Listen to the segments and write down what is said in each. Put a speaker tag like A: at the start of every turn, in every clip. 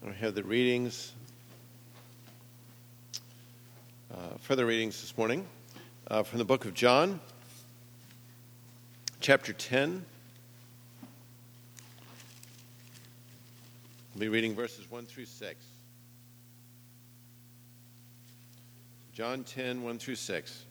A: I have the readings, further readings this morning from the book of John, chapter 10. We'll be reading verses 1 through 6. John 10, 1 through 6.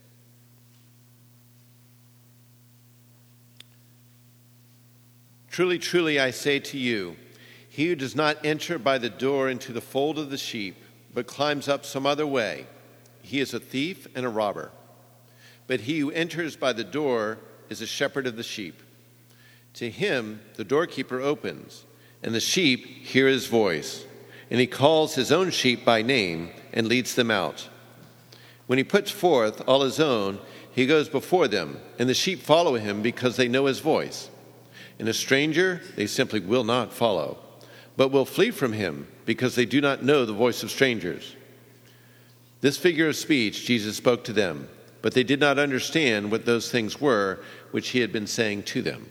A: Truly, truly, I say to you, he who does not enter by the door into the fold of the sheep, but climbs up some other way, he is a thief and a robber. But he who enters by the door is a shepherd of the sheep. To him the doorkeeper opens, and the sheep hear his voice, and he calls his own sheep by name and leads them out. When he puts forth all his own, he goes before them, and the sheep follow him because they know his voice. And a stranger they simply will not follow, but will flee from him because they do not know the voice of strangers. This figure of speech Jesus spoke to them, but they did not understand what those things were which he had been saying to them.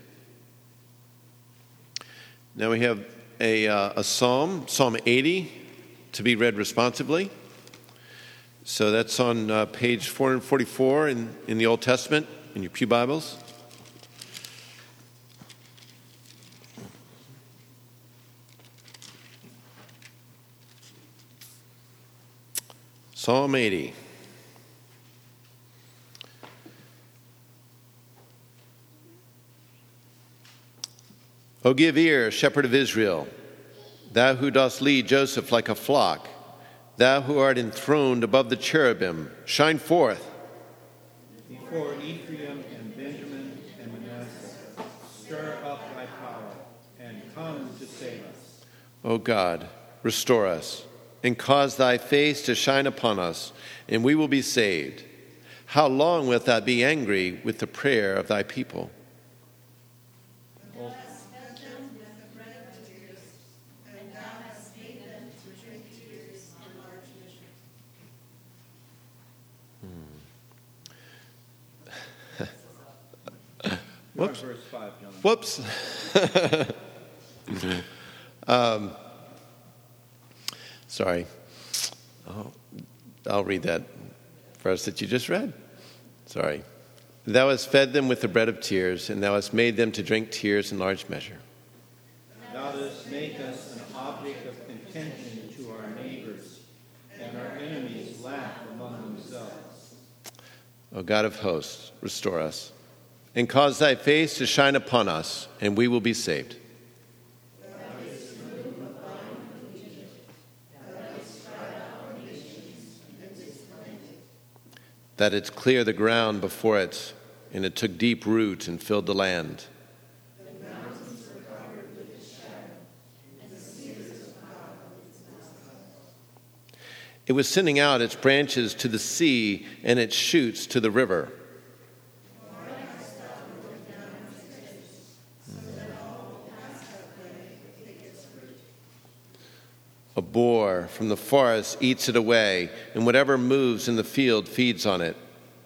A: Now we have a psalm, Psalm 80, to be read responsively. So that's on page 444 in the Old Testament, in your pew Bibles. Psalm 80. O give ear, shepherd of Israel, thou who dost lead Joseph like a flock, thou who art enthroned above the cherubim, shine forth.
B: Before Ephraim and Benjamin and Manasseh, stir up thy power, and come to save us.
A: O God, restore us, and cause thy face to shine upon us, and we will be saved. How long wilt thou be angry with the prayer of thy people? Whoops.
B: Verse 5, John.
A: Whoops. Sorry. I'll read that verse that you just read. Sorry. Thou hast fed them with the bread of tears, and thou hast made them to drink tears in large measure.
B: Thou dost make us an object of contention to our neighbors, and our enemies laugh among themselves.
A: O God of hosts, restore us, and cause thy face to shine upon us, and we will be saved. That it cleared the ground before it, and it took deep root and filled the land.
C: The mountains were covered with its shadow, and the cedars of God with its boughs.
A: It was sending out its branches to the sea and its shoots to the river. A boar from the forest eats it away, and whatever moves in the field feeds on it.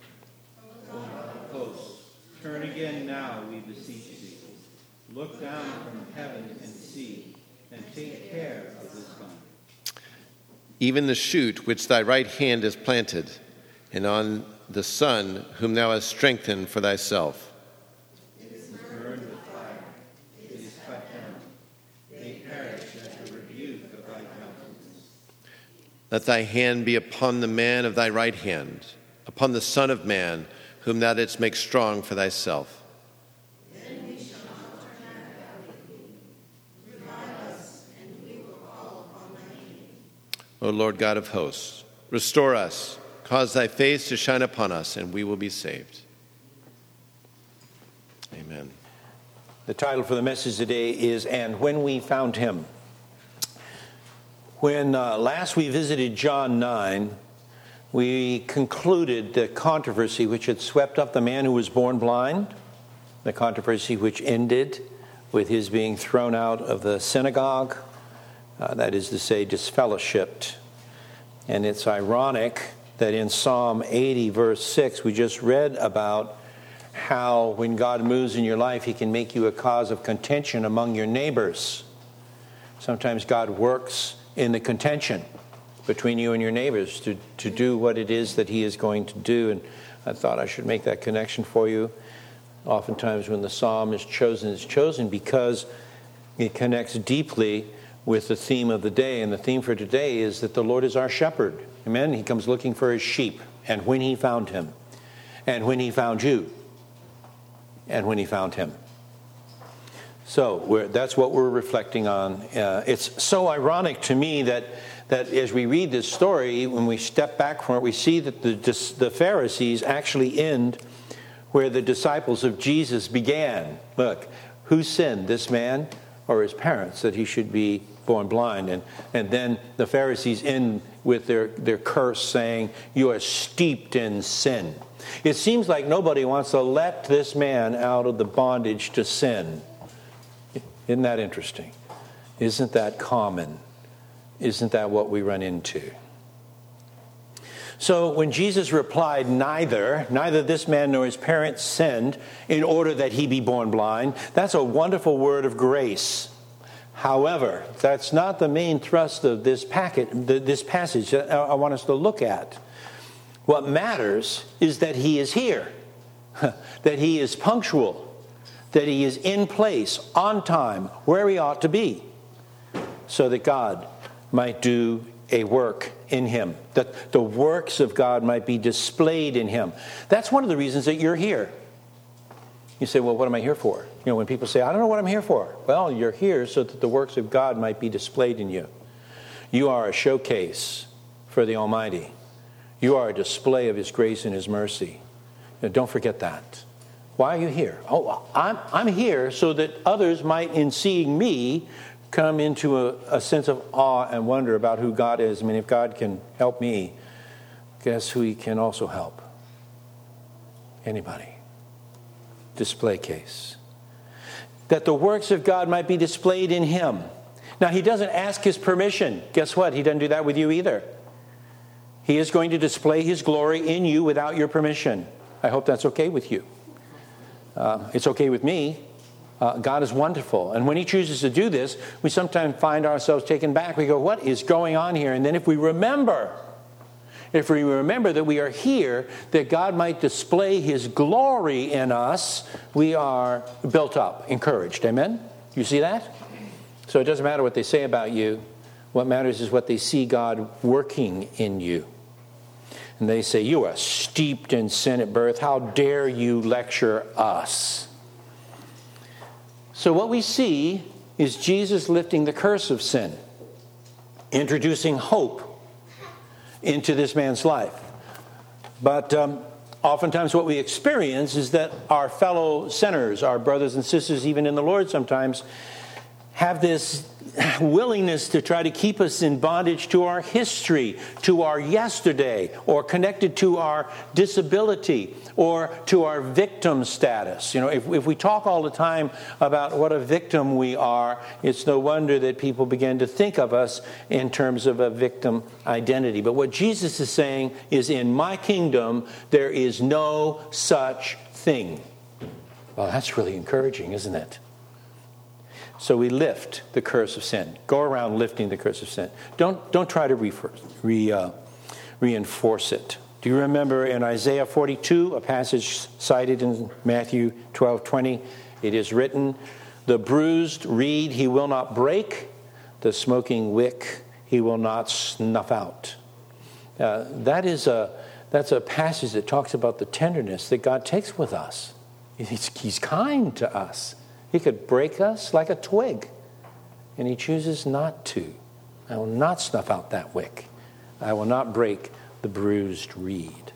B: Hosts, turn again now, we beseech thee. Look down from heaven and see, and take care of this vine.
A: Even the shoot which thy right hand has planted, and on the son whom thou hast strengthened for thyself.
B: It is burned with fire, it is cut down. They perish at the rebuke of thy countenance.
A: Let thy hand be upon the man of thy right hand, upon the Son of Man, whom thou didst make strong for thyself.
C: Then we shall not turn our back on thee. Revive us, and we will call upon thy name.
A: O Lord God of hosts, restore us, cause thy face to shine upon us, and we will be saved. Amen.
D: The title for the message today is, And When We Found Him. When last we visited John 9, we concluded the controversy which had swept up the man who was born blind, the controversy which ended with his being thrown out of the synagogue, that is to say, disfellowshipped. And it's ironic that in Psalm 80, verse 6, we just read about how when God moves in your life, he can make you a cause of contention among your neighbors. Sometimes God works in the contention between you and your neighbors to do what it is that he is going to do. And I thought I should make that connection for you. Oftentimes when the psalm is chosen, it's chosen because it connects deeply with the theme of the day. And the theme for today is that the Lord is our shepherd. Amen? He comes looking for his sheep. And when he found him, and when he found you, and when he found him. So that's what we're reflecting on. It's so ironic to me that as we read this story, when we step back from it, we see that the Pharisees actually end where the disciples of Jesus began. Look, who sinned, this man or his parents, that he should be born blind? And then the Pharisees end with their curse saying, you are steeped in sin. It seems like nobody wants to let this man out of the bondage to sin. Isn't that interesting? Isn't that common? Isn't that what we run into? So when Jesus replied, neither this man nor his parents sinned in order that he be born blind, that's a wonderful word of grace. However, that's not the main thrust of this passage that I want us to look at. What matters is that he is here, that he is punctual, that he is in place, on time, where he ought to be, so that God might do a work in him, that the works of God might be displayed in him. That's one of the reasons that you're here. You say, well, what am I here for? You know, when people say, I don't know what I'm here for. Well, you're here so that the works of God might be displayed in you. You are a showcase for the Almighty. You are a display of his grace and his mercy. You know, don't forget that. Why are you here? Oh, I'm here so that others might, in seeing me, come into a sense of awe and wonder about who God is. I mean, if God can help me, guess who he can also help? Anybody. Display case. That the works of God might be displayed in him. Now, he doesn't ask his permission. Guess what? He doesn't do that with you either. He is going to display his glory in you without your permission. I hope that's okay with you. It's okay with me. God is wonderful. And when he chooses to do this, we sometimes find ourselves taken back. We go, what is going on here? And then if we remember that we are here, that God might display his glory in us, we are built up, encouraged. Amen? You see that? So it doesn't matter what they say about you. What matters is what they see God working in you. And they say, you are steeped in sin at birth. How dare you lecture us? So what we see is Jesus lifting the curse of sin, introducing hope into this man's life. But oftentimes what we experience is that our fellow sinners, our brothers and sisters, even in the Lord sometimes, have this willingness to try to keep us in bondage to our history, to our yesterday, or connected to our disability, or to our victim status. You know, if we talk all the time about what a victim we are, it's no wonder that people begin to think of us in terms of a victim identity. But what Jesus is saying is, in my kingdom, there is no such thing. Well, that's really encouraging, isn't it? So we lift the curse of sin. Go around lifting the curse of sin. Don't try to reinforce it. Do you remember in Isaiah 42, a passage cited in Matthew 12:20? It is written, the bruised reed he will not break, the smoking wick he will not snuff out. That's a passage that talks about the tenderness that God takes with us. He's kind to us. He could break us like a twig, and he chooses not to. I will not snuff out that wick. I will not break the bruised reed.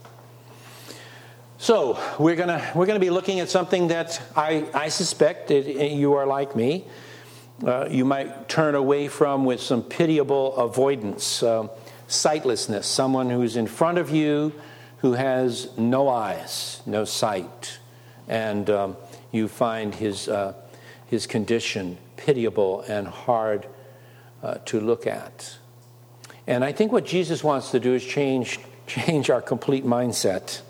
D: So we're gonna be looking at something that I suspect that you are like me. You might turn away from with some pitiable avoidance, sightlessness. Someone who's in front of you who has no eyes, no sight, and you find his condition pitiable and hard to look at. And I think what Jesus wants to do is change our complete mindset.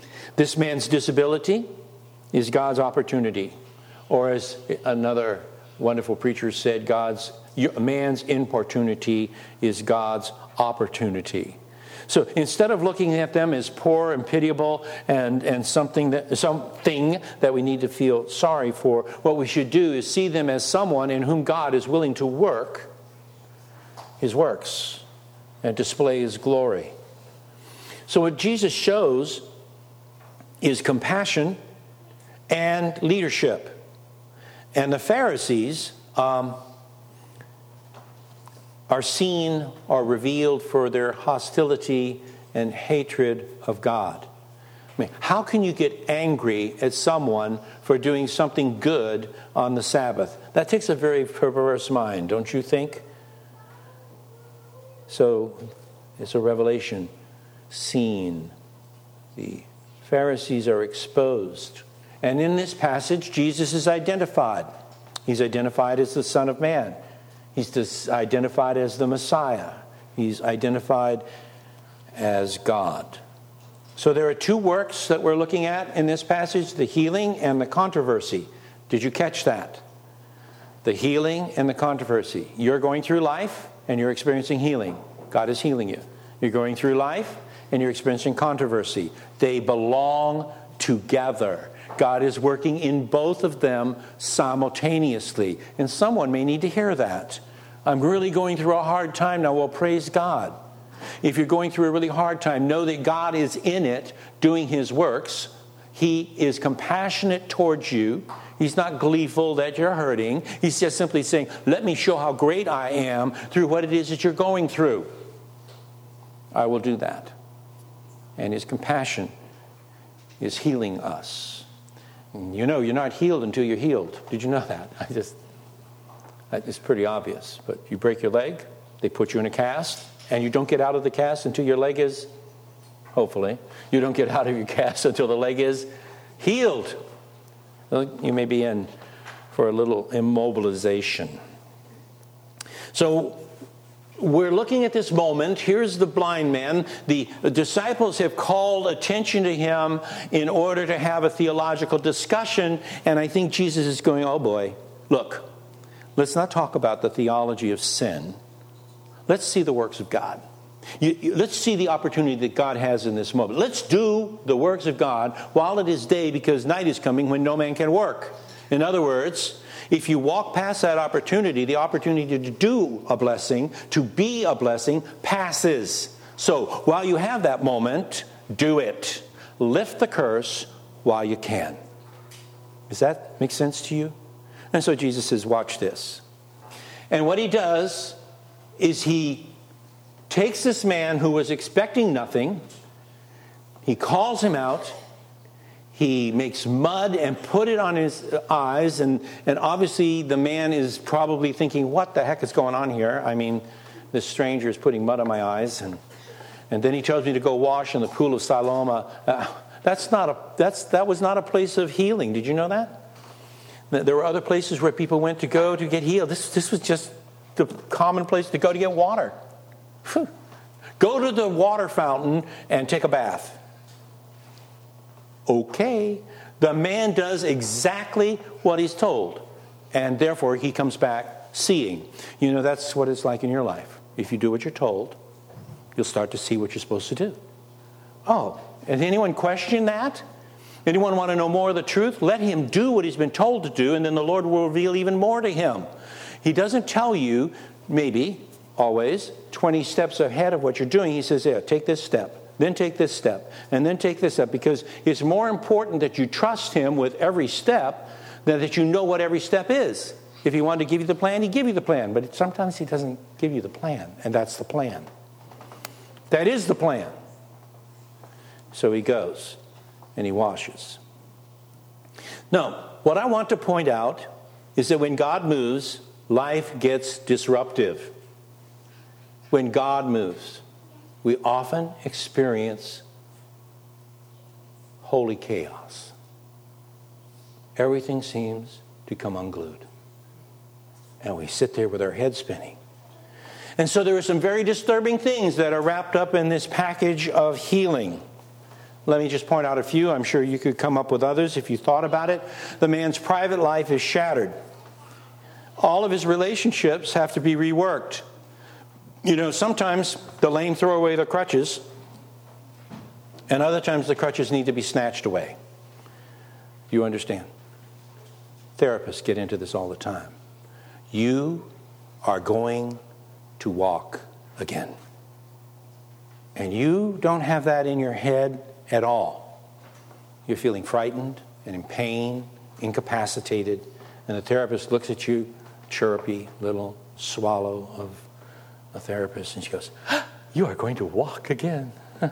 D: This man's disability is God's opportunity, or as another wonderful preacher said, man's importunity is God's opportunity. So instead of looking at them as poor and pitiable and something that we need to feel sorry for, what we should do is see them as someone in whom God is willing to work his works and display his glory. So what Jesus shows is compassion and leadership. And the Pharisees are seen or revealed for their hostility and hatred of God. I mean, how can you get angry at someone for doing something good on the Sabbath? That takes a very perverse mind, don't you think? So it's a revelation seen. The Pharisees are exposed. And in this passage, Jesus is identified. He's identified as the Son of Man. He's identified as the Messiah. He's identified as God. So there are two works that we're looking at in this passage, the healing and the controversy. Did you catch that? The healing and the controversy. You're going through life and you're experiencing healing. God is healing you. You're going through life and you're experiencing controversy. They belong together. God is working in both of them simultaneously. And someone may need to hear that. I'm really going through a hard time now. Well, praise God. If you're going through a really hard time, know that God is in it doing his works. He is compassionate towards you. He's not gleeful that you're hurting. He's just simply saying, let me show how great I am through what it is that you're going through. I will do that. And his compassion is healing us. And you know, you're not healed until you're healed. Did you know that? It's pretty obvious. But you break your leg, they put you in a cast, and you don't get out of the cast until your leg is, hopefully, you don't get out of your cast until the leg is healed. Well, you may be in for a little immobilization. So we're looking at this moment. Here's the blind man. The disciples have called attention to him in order to have a theological discussion. And I think Jesus is going, oh boy, look, let's not talk about the theology of sin. Let's see the works of God. Let's see the opportunity that God has in this moment. Let's do the works of God while it is day, because night is coming when no man can work. In other words, if you walk past that opportunity, the opportunity to do a blessing, to be a blessing, passes. So while you have that moment, do it. Lift the curse while you can. Does that make sense to you? And so Jesus says, watch this. And what he does is he takes this man who was expecting nothing, he calls him out, he makes mud and put it on his eyes, and obviously the man is probably thinking, what the heck is going on here? I mean, this stranger is putting mud on my eyes, and then he tells me to go wash in the pool of Siloam. That was not a place of healing. Did you know that? There were other places where people went to go to get healed. This was just the common place to go to get water. Go to the water fountain and take a bath. Okay. The man does exactly what he's told. And therefore he comes back seeing. You know, that's what it's like in your life. If you do what you're told, you'll start to see what you're supposed to do. Oh, has anyone questioned that? Anyone want to know more of the truth? Let him do what he's been told to do, and then the Lord will reveal even more to him. He doesn't tell you, maybe, always, 20 steps ahead of what you're doing. He says, yeah, take this step, then take this step, and then take this step, because it's more important that you trust him with every step than that you know what every step is. If he wanted to give you the plan, he'd give you the plan, but sometimes he doesn't give you the plan, and that's the plan. That is the plan. So he goes, and he washes. Now, what I want to point out is that when God moves, life gets disruptive. When God moves, we often experience holy chaos. Everything seems to come unglued. And we sit there with our heads spinning. And so there are some very disturbing things that are wrapped up in this package of healing. Let me just point out a few. I'm sure you could come up with others if you thought about it. The man's private life is shattered. all of his relationships have to be reworked. You know, sometimes the lame throw away their crutches, and other times the crutches need to be snatched away. Do you understand? Therapists get into this all the time. You are going to walk again. And you don't have that in your head at all. You're feeling frightened and in pain, incapacitated, and the therapist looks at you, chirpy little swallow of a therapist, and she goes, "You are going to walk again."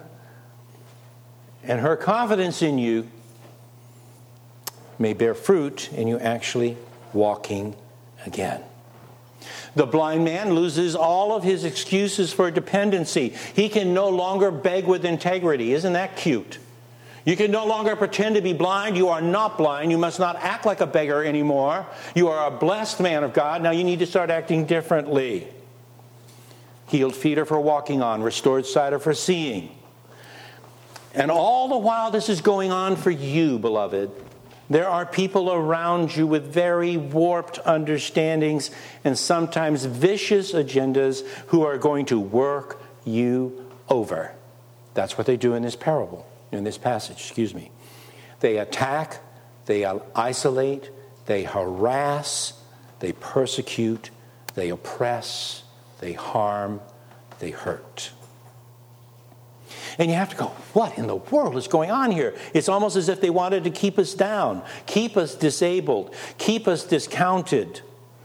D: And her confidence in you may bear fruit in you actually walking again. The blind man loses all of his excuses for dependency. He can no longer beg with integrity. Isn't that cute? You can no longer pretend to be blind. You are not blind. You must not act like a beggar anymore. You are a blessed man of God. Now you need to start acting differently. Healed feet are for walking on. Restored sight are for seeing. And all the while this is going on for you, beloved, there are people around you with very warped understandings and sometimes vicious agendas who are going to work you over. That's what they do in this parable, in this passage, They attack, they isolate, they harass, they persecute, they oppress, they harm, they hurt. And you have to go, what in the world is going on here? It's almost as if they wanted to keep us down, keep us disabled, keep us discounted.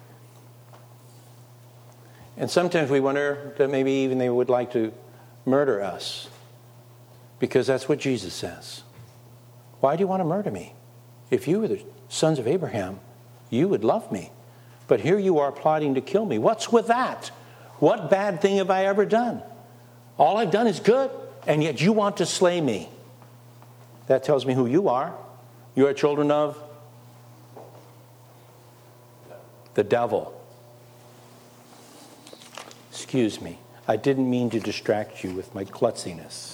D: And sometimes we wonder that maybe even they would like to murder us, because that's what Jesus says. Why do you want to murder me? If you were the sons of Abraham, you would love me. But here you are plotting to kill me. What's with that? What bad thing have I ever done? All I've done is good. And yet you want to slay me. That tells me who you are. You are children of the devil. Excuse me. I didn't mean to distract you with my klutziness.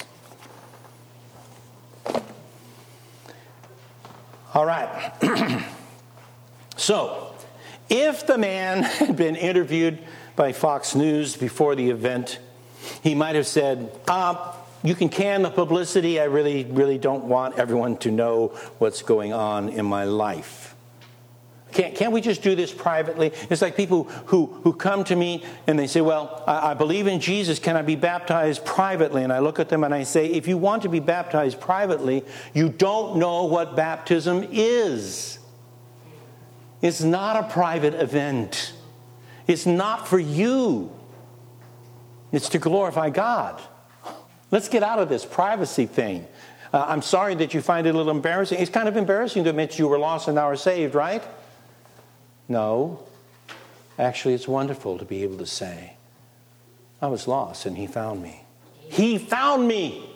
D: All right. So, if the man had been interviewed by Fox News before the event, he might have said, you can can the publicity. I really don't want everyone to know what's going on in my life. Can't we just do this privately? It's like people who come to me and they say, well, I believe in Jesus. Can I be baptized privately? And I look at them and I say, if you want to be baptized privately, you don't know what baptism is. It's not a private event. It's not for you. It's to glorify God. Let's get out of this privacy thing. I'm sorry that you find it a little embarrassing. It's kind of embarrassing to admit you were lost and now are saved, right? No. Actually, it's wonderful to be able to say, I was lost and He found me. He found me!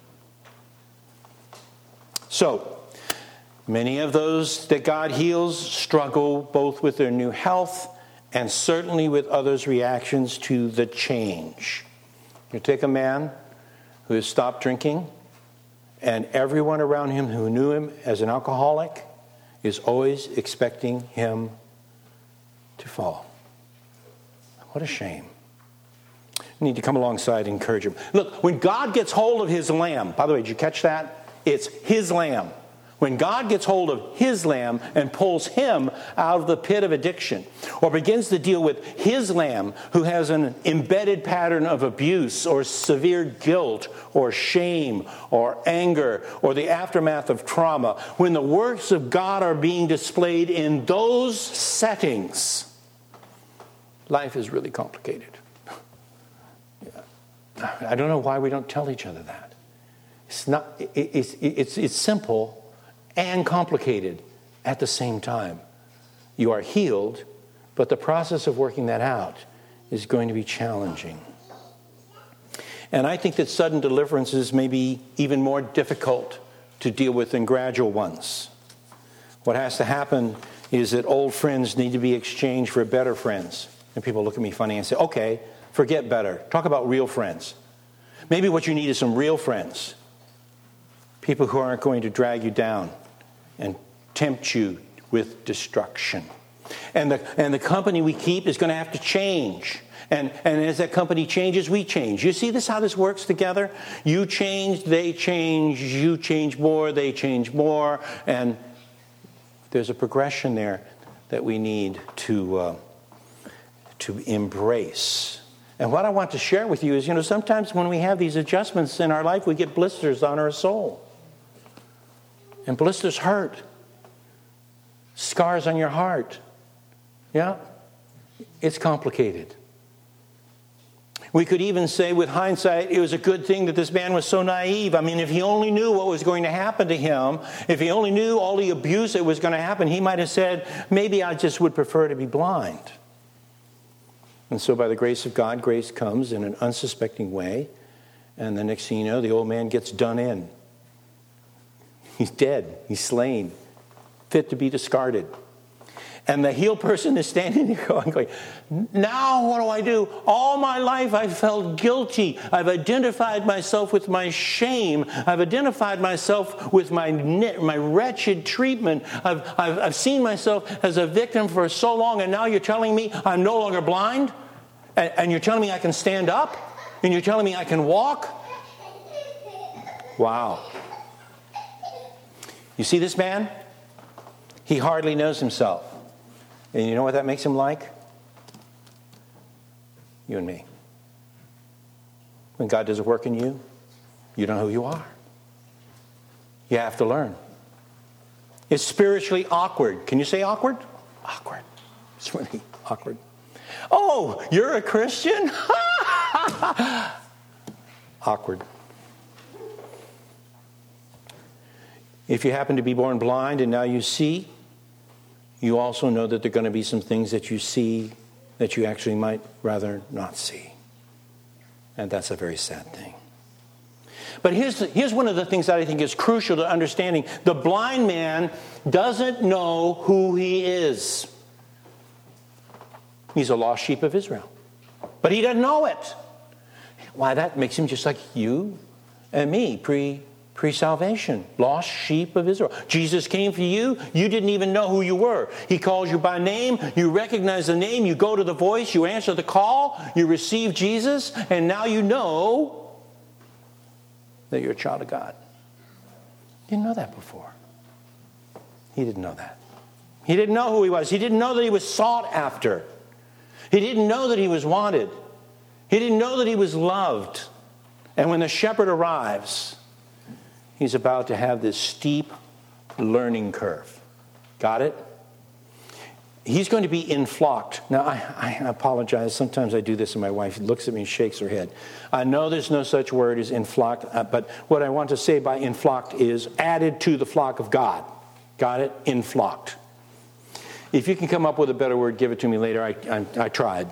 D: So, many of those that God heals struggle both with their new health and certainly with others' reactions to the change. You take a man who has stopped drinking, and everyone around him who knew him as an alcoholic is always expecting him to fall. What a shame. You need to come alongside and encourage him. Look, when God gets hold of His lamb, by the way, did you catch that? It's His lamb. When God gets hold of His lamb and pulls him out of the pit of addiction, or begins to deal with His lamb who has an embedded pattern of abuse or severe guilt or shame or anger or the aftermath of trauma, when the works of God are being displayed in those settings, life is really complicated. I don't know why we don't tell each other that. It's not. It's simple and complicated at the same time. You are healed, but the process of working that out is going to be challenging. And I think that sudden deliverances may be even more difficult to deal with than gradual ones. What has to happen is that old friends need to be exchanged for better friends. And people look at me funny and say, okay, forget better. Talk about real friends. Maybe what you need is some real friends. People who aren't going to drag you down and tempt you with destruction. And the company we keep is going to have to change. And as that company changes, we change. You see how this works together? You change, they change, you change more, they change more. And there's a progression there that we need to embrace. And what I want to share with you is, sometimes when we have these adjustments in our life, we get blisters on our soul. And blisters hurt. Scars on your heart. Yeah? It's complicated. We could even say with hindsight, it was a good thing that this man was so naive. I mean, if he only knew what was going to happen to him, if he only knew all the abuse that was going to happen, he might have said, maybe I just would prefer to be blind. And so by the grace of God, grace comes in an unsuspecting way. And the next thing you know, the old man gets done in. He's dead. He's slain. Fit to be discarded. And the healed person is standing there going, now what do I do? All my life I felt guilty. I've identified myself with my shame. I've identified myself with my wretched treatment. I've seen myself as a victim for so long, and now you're telling me I'm no longer blind? And you're telling me I can stand up? And you're telling me I can walk? Wow. You see this man? He hardly knows himself. And you know what that makes him like? You and me. When God does a work in you, you don't know who you are. You have to learn. It's spiritually awkward. Can you say awkward? Awkward. It's really awkward. Oh, you're a Christian? Awkward. If you happen to be born blind and now you see, you also know that there are going to be some things that you see that you actually might rather not see. And that's a very sad thing. But here's one of the things that I think is crucial to understanding. The blind man doesn't know who he is. He's a lost sheep of Israel. But he doesn't know it. Why, that makes him just like you and me, pre-salvation. Lost sheep of Israel. Jesus came for you. You didn't even know who you were. He calls you by name. You recognize the name. You go to the voice. You answer the call. You receive Jesus. And now you know that you're a child of God. You didn't know that before. He didn't know that. He didn't know who he was. He didn't know that he was sought after. He didn't know that he was wanted. He didn't know that he was loved. And when the shepherd arrives, he's about to have this steep learning curve. Got it? He's going to be inflocked. Now, I apologize. Sometimes I do this and my wife looks at me and shakes her head. I know there's no such word as inflocked, but what I want to say by inflocked is added to the flock of God. Got it? Inflocked. If you can come up with a better word, give it to me later. I tried.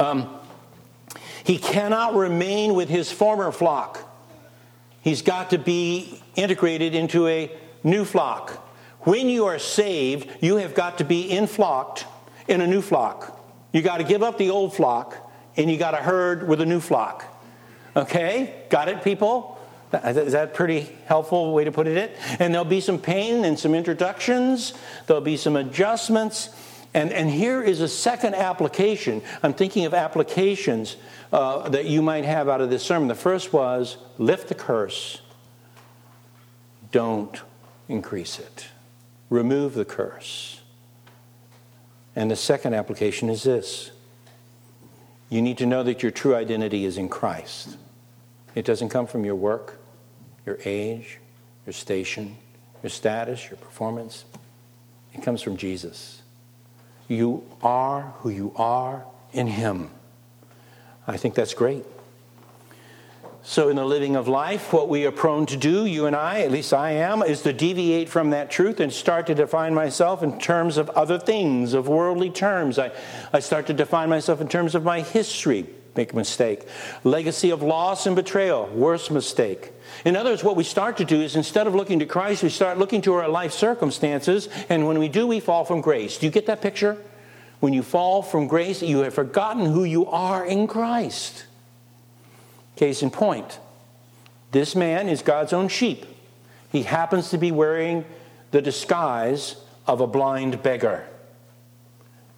D: He cannot remain with his former flock. He's got to be integrated into a new flock. When you are saved, you have got to be inflocked in a new flock. You got to give up the old flock, and you got to herd with a new flock. Okay? Got it, people? Is that a pretty helpful way to put it? And there'll be some pain and some introductions. There'll be some adjustments. And here is a second application. I'm thinking of applications that you might have out of this sermon. The first was, lift the curse. Don't increase it. Remove the curse. And the second application is this. You need to know that your true identity is in Christ. It doesn't come from your work, your age, your station, your status, your performance. It comes from Jesus. You are who you are in Him. I think that's great. So in the living of life, what we are prone to do, you and I, at least I am, is to deviate from that truth and start to define myself in terms of other things, of worldly terms. I start to define myself in terms of my history. Make a mistake. Legacy of loss and betrayal. Worst mistake. In other words, what we start to do is instead of looking to Christ, we start looking to our life circumstances. And when we do, we fall from grace. Do you get that picture? When you fall from grace, you have forgotten who you are in Christ. Case in point. This man is God's own sheep. He happens to be wearing the disguise of a blind beggar.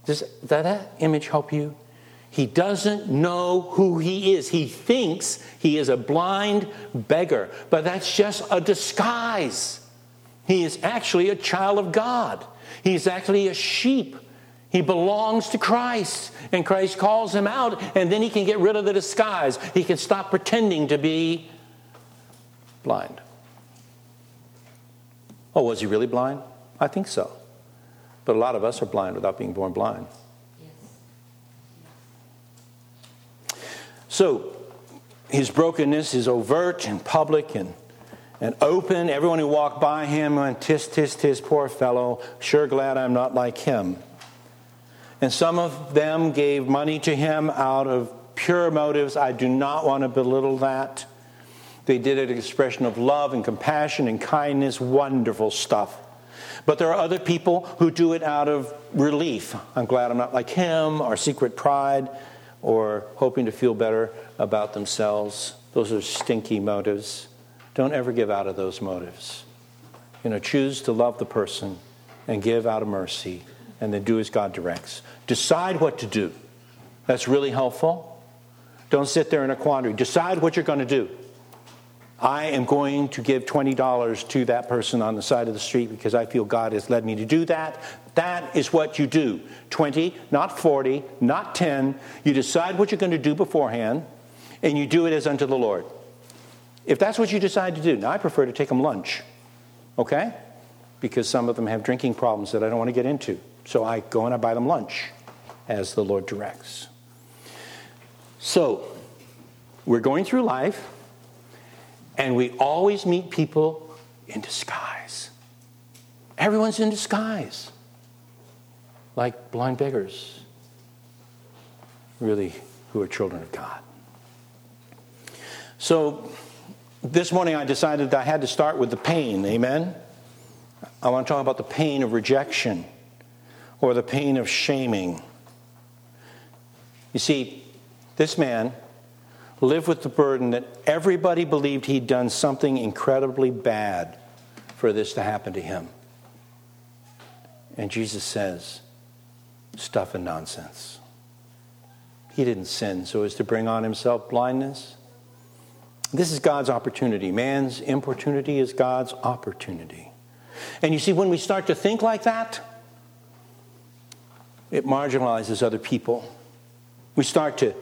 D: Does that image help you? He doesn't know who he is. He thinks he is a blind beggar, but that's just a disguise. He is actually a child of God. He's actually a sheep. He belongs to Christ, and Christ calls him out, and then he can get rid of the disguise. He can stop pretending to be blind. Oh, was he really blind? I think so. But a lot of us are blind without being born blind. So, his brokenness is overt and public and open. Everyone who walked by him went, tis, tis, tis, poor fellow. Sure glad I'm not like him. And some of them gave money to him out of pure motives. I do not want to belittle that. They did it an expression of love and compassion and kindness. Wonderful stuff. But there are other people who do it out of relief. I'm glad I'm not like him, or secret pride, or hoping to feel better about themselves. Those are stinky motives. Don't ever give out of those motives. Choose to love the person and give out of mercy, and then do as God directs. Decide what to do. That's really helpful. Don't sit there in a quandary. Decide what you're going to do. I am going to give $20 to that person on the side of the street because I feel God has led me to do that. That is what you do. 20, not 40, not 10. You decide what you're going to do beforehand, and you do it as unto the Lord. If that's what you decide to do. Now, I prefer to take them lunch, okay? Because some of them have drinking problems that I don't want to get into. So I go and I buy them lunch as the Lord directs. So, we're going through life, and we always meet people in disguise. Everyone's in disguise. Like blind beggars, really, who are children of God. So, this morning I decided that I had to start with the pain, amen? I want to talk about the pain of rejection, or the pain of shaming. You see, this man lived with the burden that everybody believed he'd done something incredibly bad for this to happen to him. And Jesus says, stuff and nonsense. He didn't sin so as to bring on himself blindness. This is God's opportunity. Man's importunity is God's opportunity. And you see, when we start to think like that, it marginalizes other people. We start to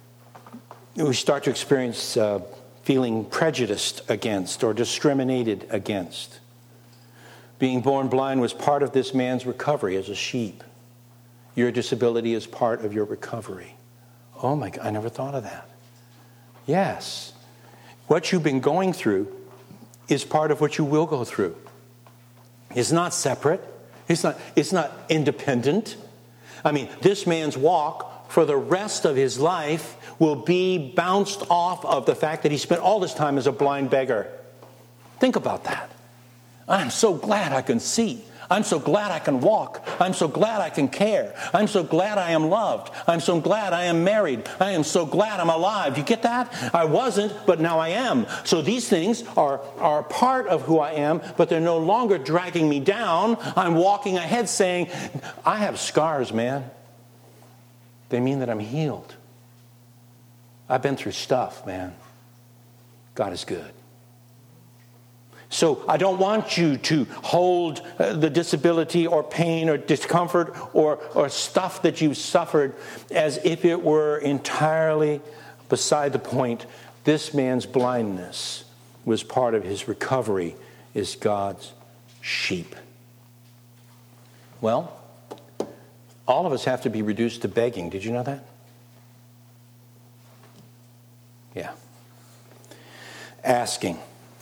D: experience feeling prejudiced against or discriminated against. Being born blind was part of this man's recovery as a sheep. Your disability is part of your recovery. Oh my God, I never thought of that. Yes. What you've been going through is part of what you will go through. It's not separate. It's not independent. I mean, this man's walk for the rest of his life will be bounced off of the fact that he spent all this time as a blind beggar. Think about that. I'm so glad I can see. I'm so glad I can walk. I'm so glad I can care. I'm so glad I am loved. I'm so glad I am married. I am so glad I'm alive. You get that? I wasn't, but now I am. So these things are part of who I am, but they're no longer dragging me down. I'm walking ahead saying, I have scars, man. They mean that I'm healed. I've been through stuff, man. God is good. So I don't want you to hold the disability or pain or discomfort or stuff that you've suffered as if it were entirely beside the point. This man's blindness was part of his recovery as God's sheep. Well, all of us have to be reduced to begging. Did you know that? Yeah. Asking.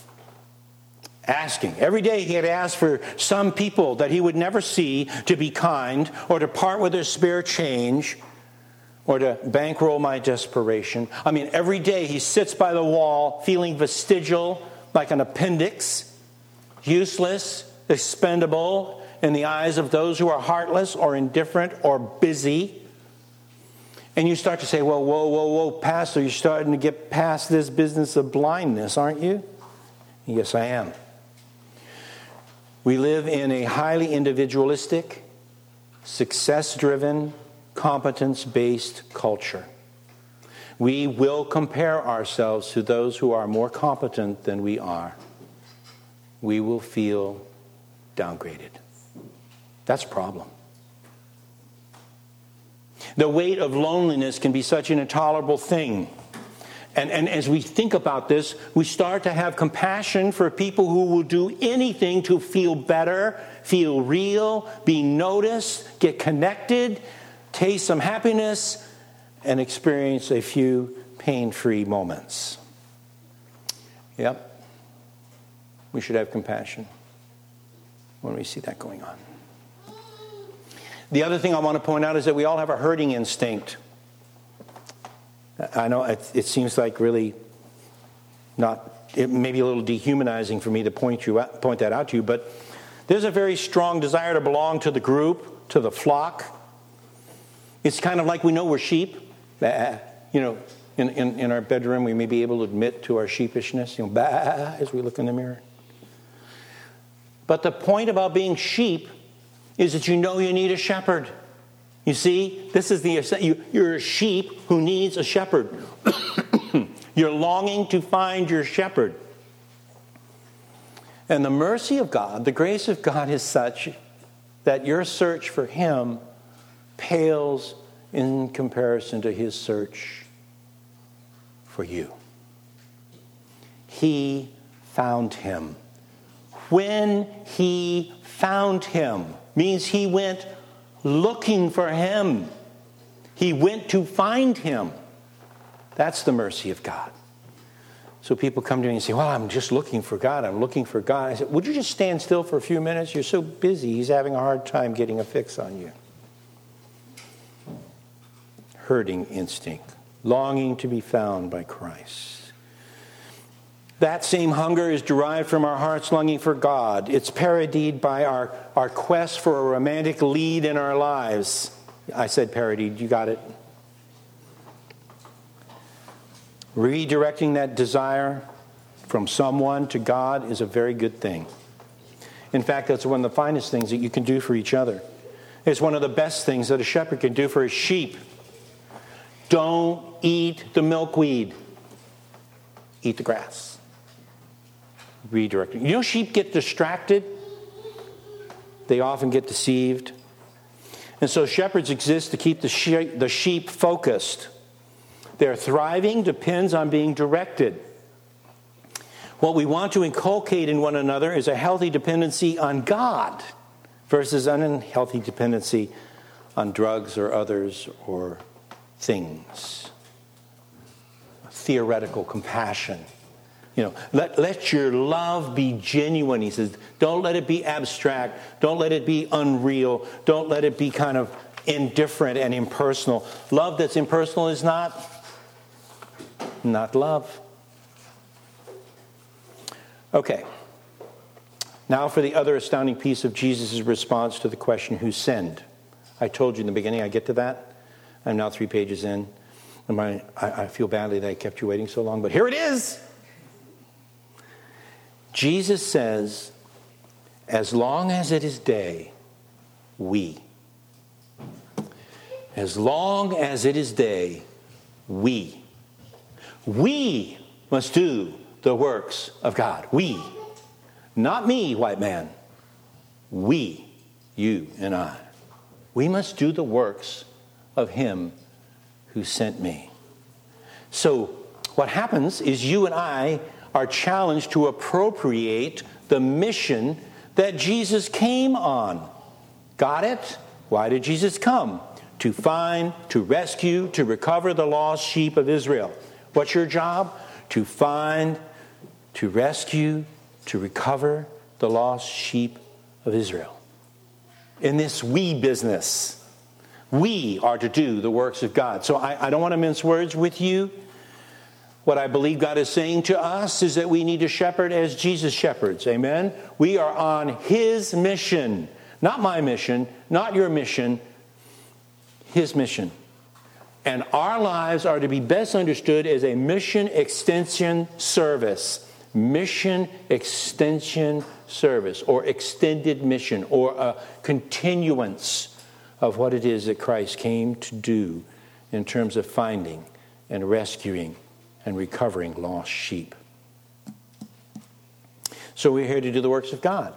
D: Every day he had asked for some people that he would never see to be kind or to part with their spare change or to bankroll my desperation. I mean, every day he sits by the wall feeling vestigial, like an appendix, useless, expendable in the eyes of those who are heartless or indifferent or busy. And you start to say, well, whoa, Pastor, you're starting to get past this business of blindness, aren't you? Yes, I am. We live in a highly individualistic, success-driven, competence-based culture. We will compare ourselves to those who are more competent than we are. We will feel downgraded. That's a problem. The weight of loneliness can be such an intolerable thing. And as we think about this, we start to have compassion for people who will do anything to feel better, feel real, be noticed, get connected, taste some happiness, and experience a few pain-free moments. Yep. We should have compassion when we see that going on. The other thing I want to point out is that we all have a herding instinct. I know it seems like really it may be a little dehumanizing for me to point that out to you, but there's a very strong desire to belong to the group, to the flock. It's kind of like we know we're sheep. In our bedroom, we may be able to admit to our sheepishness, as we look in the mirror. But the point about being sheep is that you know you need a shepherd. You see, you're a sheep who needs a shepherd. You're longing to find your shepherd. And the mercy of God, the grace of God is such that your search for him pales in comparison to his search for you. He found him. When he found him means he went looking for him. He went to find him. That's the mercy of God. So people come to me and say, well, I'm just looking for God. I'm looking for God. I said, would you just stand still for a few minutes? You're so busy. He's having a hard time getting a fix on you. Herding instinct. Longing to be found by Christ. That same hunger is derived from our heart's longing for God. It's parodied by our quest for a romantic lead in our lives. I said parodied. You got it? Redirecting that desire from someone to God is a very good thing. In fact, that's one of the finest things that you can do for each other. It's one of the best things that a shepherd can do for his sheep. Don't eat the milkweed. Eat the grass. Redirecting. You know, sheep get distracted. They often get deceived. And so shepherds exist to keep the sheep focused. Their thriving depends on being directed. What we want to inculcate in one another is a healthy dependency on God versus an unhealthy dependency on drugs or others or things. Theoretical compassion. Let your love be genuine, he says. Don't let it be abstract. Don't let it be unreal. Don't let it be kind of indifferent and impersonal. Love that's impersonal is not love. Okay. Now for the other astounding piece of Jesus' response to the question, who sinned? I told you in the beginning, I get to that. I'm now 3 pages in. And I feel badly that I kept you waiting so long, but here it is. Jesus says, as long as it is day, as long as it is day, we must do the works of God. We. Not me, white man. We, you and I. We must do the works of him who sent me. So what happens is you and I are challenged to appropriate the mission that Jesus came on. Got it? Why did Jesus come? To find, to rescue, to recover the lost sheep of Israel. What's your job? To find, to rescue, to recover the lost sheep of Israel. In this we business, we are to do the works of God. So I don't want to mince words with you. What I believe God is saying to us is that we need to shepherd as Jesus shepherds. Amen? We are on his mission. Not my mission, not your mission, his mission. And our lives are to be best understood as a mission extension service. Mission extension service, or extended mission, or a continuance of what it is that Christ came to do in terms of finding and rescuing and recovering lost sheep. So we're here to do the works of God.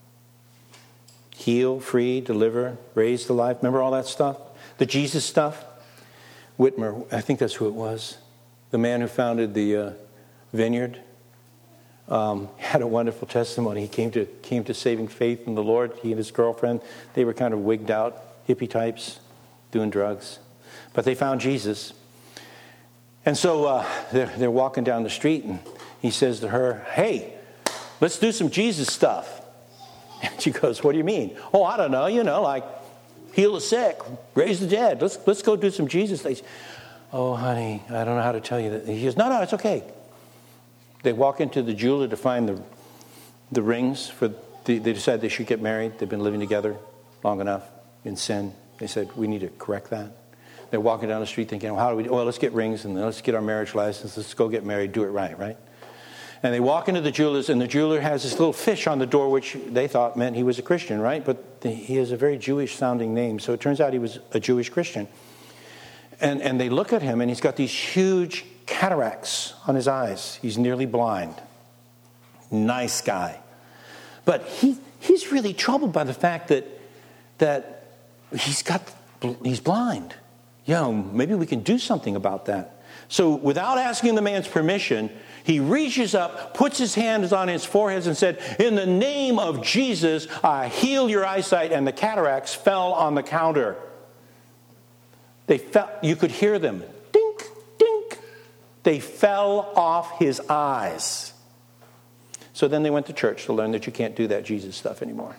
D: Heal, free, deliver, raise to life. Remember all that stuff? The Jesus stuff? Whitmer, I think that's who it was. The man who founded the vineyard. Had a wonderful testimony. He came to saving faith in the Lord. He and his girlfriend, they were kind of wigged out hippie types, doing drugs. But they found Jesus. And so they're walking down the street, and he says to her, "Hey, let's do some Jesus stuff." And she goes, "What do you mean?" "Oh, I don't know, like heal the sick, raise the dead. Let's go do some Jesus things." "Oh, honey, I don't know how to tell you that." He goes, No, it's okay." They walk into the jeweler to find the rings. They decide they should get married. They've been living together long enough in sin. They said, "We need to correct that." They're walking down the street thinking, "How do we do? Well, let's get rings and then let's get our marriage license. Let's go get married, do it right?" And they walk into the jeweler's, and the jeweler has this little fish on the door, which they thought meant he was a Christian, right? But he has a very Jewish-sounding name, so it turns out he was a Jewish Christian. And they look at him, and he's got these huge cataracts on his eyes. He's nearly blind. Nice guy. But he's really troubled by the fact that he's blind. Maybe we can do something about that. So without asking the man's permission, he reaches up, puts his hands on his forehead and said, "In the name of Jesus, I heal your eyesight." And the cataracts fell on the counter. They fell. You could hear them. Dink, dink. They fell off his eyes. So then they went to church to learn that you can't do that Jesus stuff anymore.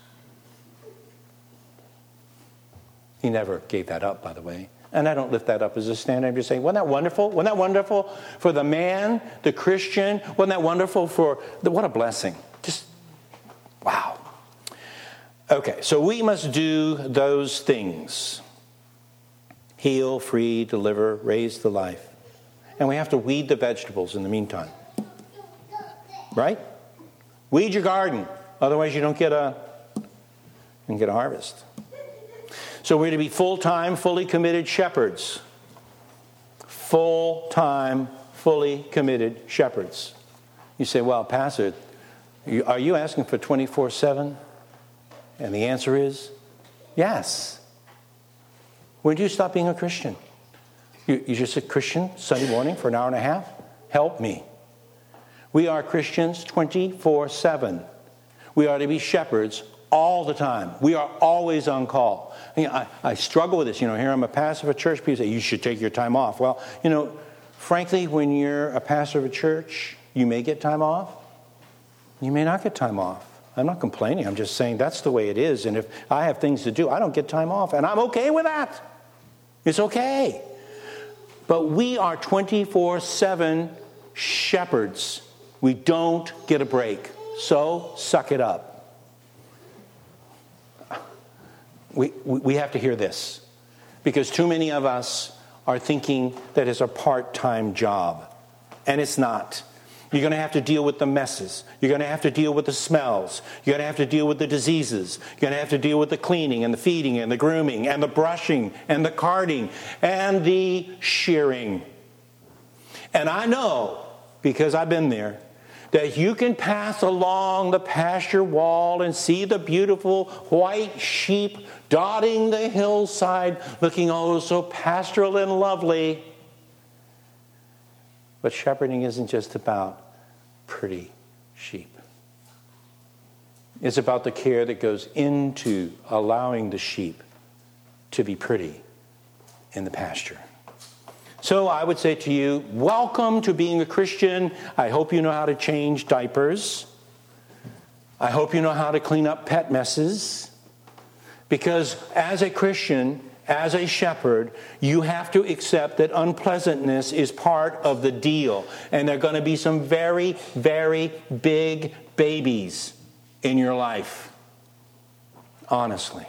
D: He never gave that up, by the way. And I don't lift that up as a standard. I'm just saying, wasn't that wonderful? Wasn't that wonderful for the man, the Christian? Wasn't that wonderful what a blessing. Just, wow. Okay, so we must do those things. Heal, free, deliver, raise to life. And we have to weed the vegetables in the meantime. Right? Weed your garden. Otherwise you don't get a harvest. So we're to be full-time, fully committed shepherds. Full-time, fully committed shepherds. You say, "Well, Pastor, are you asking for 24/7? And the answer is yes. When do you stop being a Christian? You're just a Christian Sunday morning for an hour and a half? Help me. We are Christians 24/7. We are to be shepherds all the time. We are always on call. I struggle with this. Here I'm a pastor of a church. People say, "You should take your time off." Well, frankly, when you're a pastor of a church, you may get time off. You may not get time off. I'm not complaining. I'm just saying that's the way it is. And if I have things to do, I don't get time off. And I'm okay with that. It's okay. But we are 24/7 shepherds. We don't get a break. So suck it up. We have to hear this, because too many of us are thinking that it's a part-time job, and it's not. You're going to have to deal with the messes. You're going to have to deal with the smells. You're going to have to deal with the diseases. You're going to have to deal with the cleaning and the feeding and the grooming and the brushing and the carding and the shearing. And I know, because I've been there, that you can pass along the pasture wall and see the beautiful white sheep dotting the hillside, looking oh so pastoral and lovely. But shepherding isn't just about pretty sheep. It's about the care that goes into allowing the sheep to be pretty in the pasture. So I would say to you, welcome to being a Christian. I hope you know how to change diapers. I hope you know how to clean up pet messes. Because as a Christian, as a shepherd, you have to accept that unpleasantness is part of the deal. And there are going to be some very, very big babies in your life. Honestly.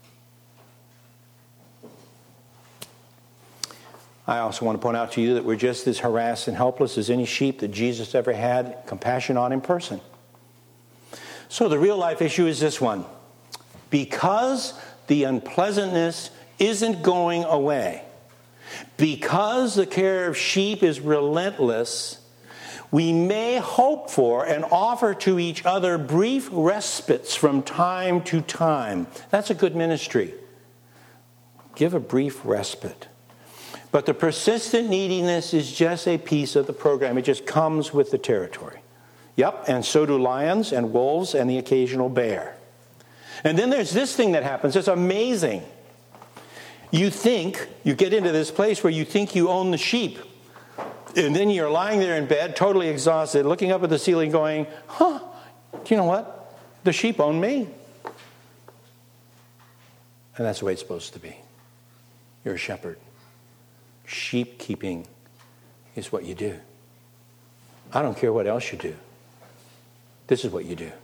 D: I also want to point out to you that we're just as harassed and helpless as any sheep that Jesus ever had compassion on in person. So the real life issue is this one. Because the unpleasantness isn't going away. Because the care of sheep is relentless, we may hope for and offer to each other brief respites from time to time. That's a good ministry. Give a brief respite. But the persistent neediness is just a piece of the program. It just comes with the territory. Yep, and so do lions and wolves and the occasional bear. And then there's this thing that happens. It's amazing. You get into this place where you think you own the sheep. And then you're lying there in bed, totally exhausted, looking up at the ceiling going, do you know what? The sheep own me. And that's the way it's supposed to be. You're a shepherd. Sheep keeping is what you do. I don't care what else you do. This is what you do.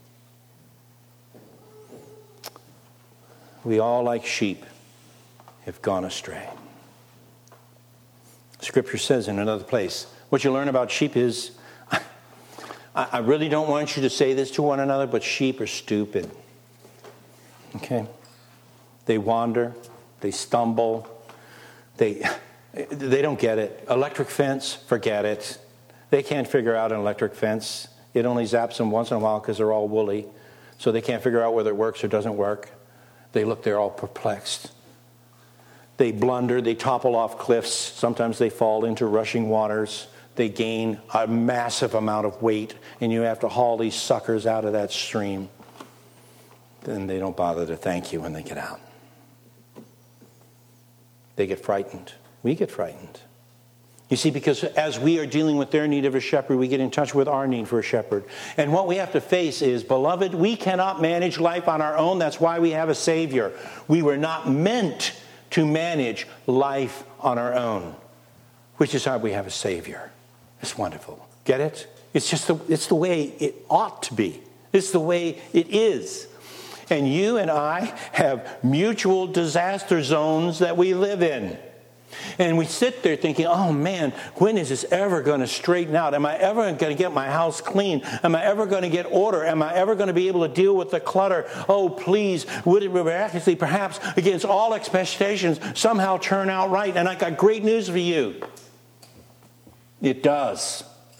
D: We all, like sheep, have gone astray. Scripture says in another place, what you learn about sheep is, I really don't want you to say this to one another, but sheep are stupid. Okay? They wander, they stumble, they don't get it. Electric fence, forget it. They can't figure out an electric fence. It only zaps them once in a while because they're all woolly. So they can't figure out whether it works or doesn't work. They're all perplexed. They blunder, they topple off cliffs. Sometimes they fall into rushing waters. They gain a massive amount of weight, and you have to haul these suckers out of that stream. Then they don't bother to thank you when they get out. They get frightened. We get frightened. You see, because as we are dealing with their need of a shepherd, we get in touch with our need for a shepherd. And what we have to face is, beloved, we cannot manage life on our own. That's why we have a Savior. We were not meant to manage life on our own, which is why we have a Savior. It's wonderful. Get it? It's the way it ought to be. It's the way it is. And you and I have mutual disaster zones that we live in. And we sit there thinking, oh man, when is this ever going to straighten out? Am I ever going to get my house clean? Am I ever going to get order? Am I ever going to be able to deal with the clutter? Oh, please, would it miraculously, perhaps against all expectations, somehow turn out right? And I got great news for you. It does.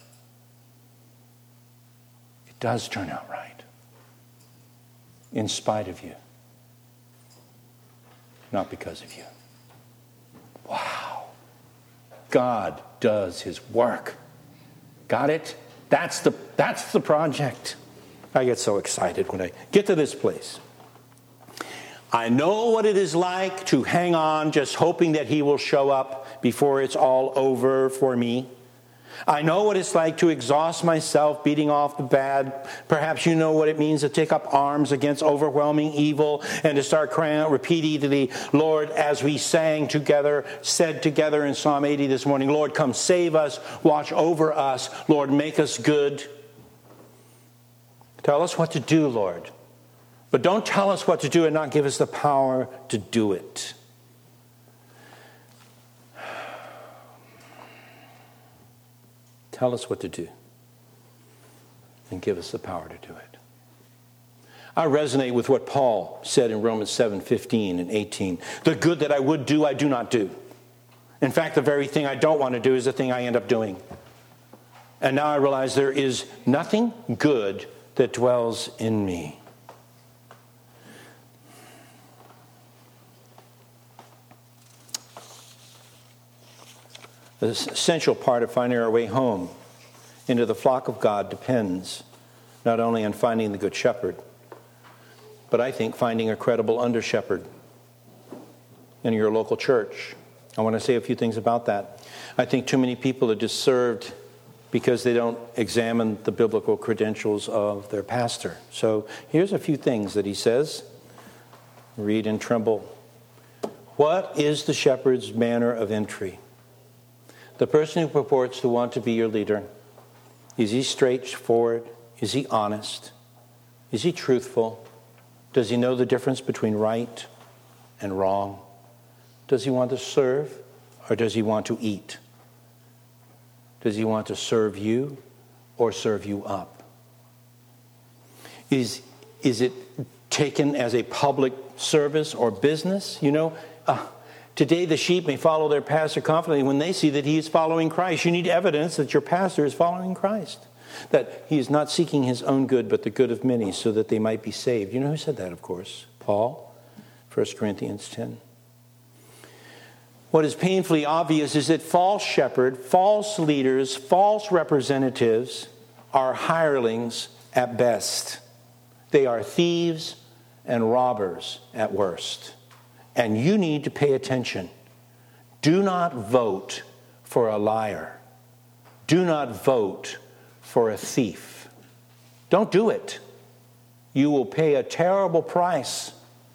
D: It does turn out right. In spite of you. Not because of you. Wow. God does his work. Got it? That's the project. I get so excited when I get to this place. I know what it is like to hang on just hoping that he will show up before it's all over for me. I know what it's like to exhaust myself beating off the bad. Perhaps you know what it means to take up arms against overwhelming evil and to start crying out repeatedly, Lord, as we said together in Psalm 80 this morning, Lord, come save us, watch over us, Lord, make us good. Tell us what to do, Lord. But don't tell us what to do and not give us the power to do it. Tell us what to do and give us the power to do it. I resonate with what Paul said in Romans 7:15 and 18. The good that I would do, I do not do. In fact, the very thing I don't want to do is the thing I end up doing. And now I realize there is nothing good that dwells in me. The essential part of finding our way home into the flock of God depends not only on finding the good shepherd, but I think finding a credible under-shepherd in your local church. I want to say a few things about that. I think too many people are disserved because they don't examine the biblical credentials of their pastor. So here's a few things that he says. Read and tremble. What is the shepherd's manner of entry? The person who purports to want to be your leader, is he straightforward? Is he honest? Is he truthful? Does he know the difference between right and wrong? Does he want to serve or does he want to eat? Does he want to serve you or serve you up? Is it taken as a public service or business. Today the sheep may follow their pastor confidently when they see that he is following Christ. You need evidence that your pastor is following Christ, that he is not seeking his own good but the good of many so that they might be saved. You know who said that, of course? Paul, 1 Corinthians 10. What is painfully obvious is that false shepherds, false leaders, false representatives are hirelings at best. They are thieves and robbers at worst. And you need to pay attention. Do not vote for a liar. Do not vote for a thief. Don't do it. You will pay a terrible price.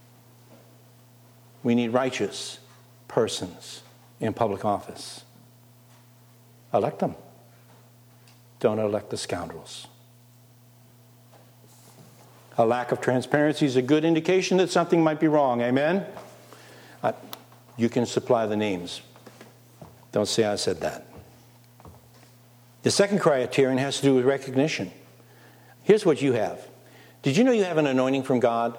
D: We need righteous persons in public office. Elect them. Don't elect the scoundrels. A lack of transparency is a good indication that something might be wrong. Amen? You can supply the names. Don't say I said that. The second criterion has to do with recognition. Here's what you have. Did you know you have an anointing from God?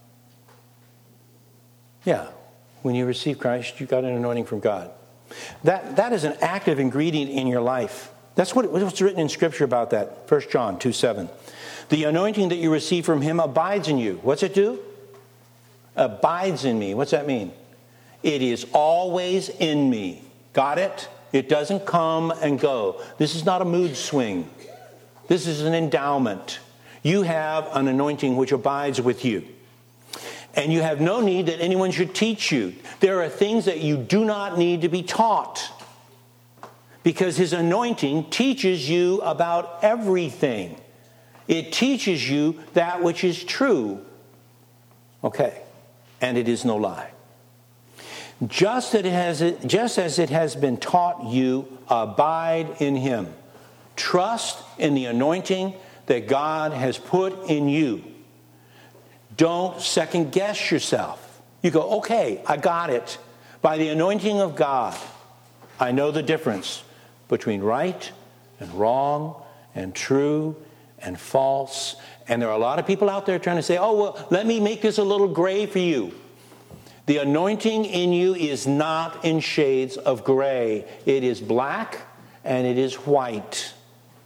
D: Yeah. When you receive Christ, you got an anointing from God. That is an active ingredient in your life. That's what's written in Scripture about that. 1 John 2:7. The anointing that you receive from him abides in you. What's it do? Abides in me. What's that mean? It is always in me. Got it? It doesn't come and go. This is not a mood swing. This is an endowment. You have an anointing which abides with you. And you have no need that anyone should teach you. There are things that you do not need to be taught. Because his anointing teaches you about everything. It teaches you that which is true. Okay. And it is no lie. Just as it has been taught you, abide in him. Trust in the anointing that God has put in you. Don't second guess yourself. You go, okay, I got it. By the anointing of God, I know the difference between right and wrong and true and false. And there are a lot of people out there trying to say, oh, well, let me make this a little gray for you. The anointing in you is not in shades of gray. It is black and it is white.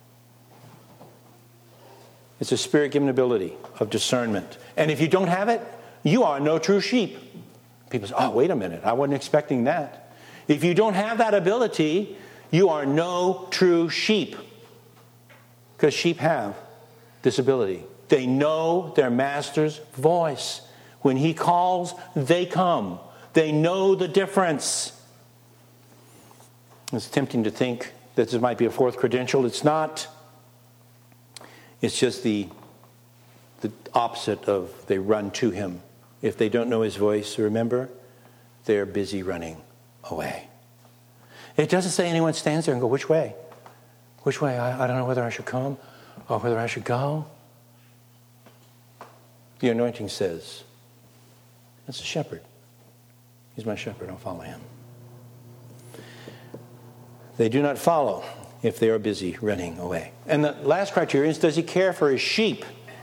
D: It's a spirit-given ability of discernment. And if you don't have it, you are no true sheep. People say, oh, wait a minute, I wasn't expecting that. If you don't have that ability, you are no true sheep. Because sheep have this ability. They know their master's voice. When he calls, they come. They know the difference. It's tempting to think that this might be a fourth credential. It's not. It's just the opposite of they run to him. If they don't know his voice, remember, they're busy running away. It doesn't say anyone stands there and go, which way? Which way? I don't know whether I should come or whether I should go. The anointing says, that's a shepherd. He's my shepherd. I'll follow him. They do not follow if they are busy running away. And the last criterion is, does he care for his sheep?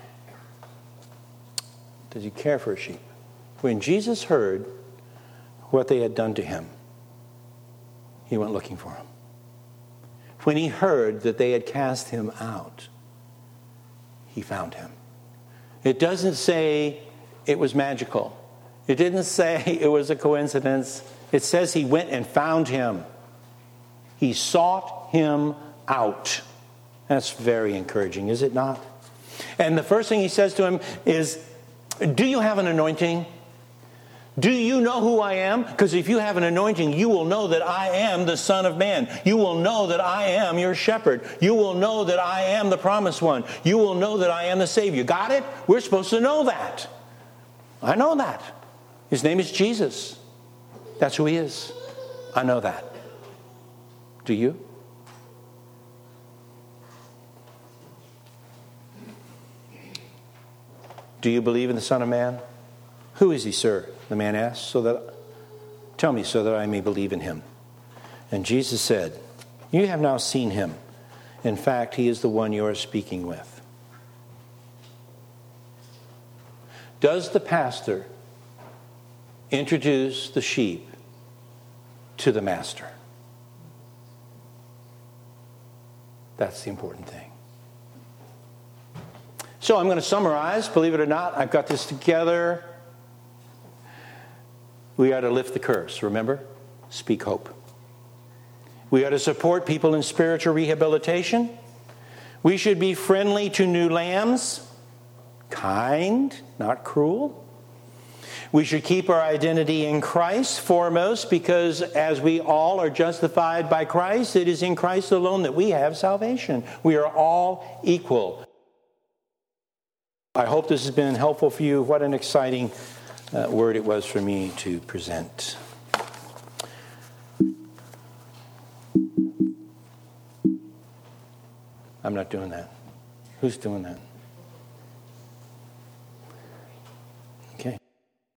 D: Does he care for his sheep? When Jesus heard what they had done to him, he went looking for him. When he heard that they had cast him out, he found him. It doesn't say it was magical. It didn't say it was a coincidence. It says he went and found him. He sought him out. That's very encouraging, is it not? And the first thing he says to him is, do you have an anointing? Do you know who I am? Because if you have an anointing, you will know that I am the Son of Man. You will know that I am your shepherd. You will know that I am the promised one. You will know that I am the Savior. Got it? We're supposed to know that. I know that. His name is Jesus. That's who he is. I know that. Do you? Do you believe in the Son of Man? Who is he, sir? The man asked. Tell me so that I may believe in him. And Jesus said, you have now seen him. In fact, he is the one you are speaking with. Does the pastor introduce the sheep to the master. That's the important thing. So I'm going to summarize. Believe it or not, I've got this together. We are to lift the curse, remember? Speak hope. We are to support people in spiritual rehabilitation. We should be friendly to new lambs, kind, not cruel. We should keep our identity in Christ foremost, because as we all are justified by Christ, it is in Christ alone that we have salvation. We are all equal. I hope this has been helpful for you. What an exciting word it was for me to present. I'm not doing that. Who's doing that?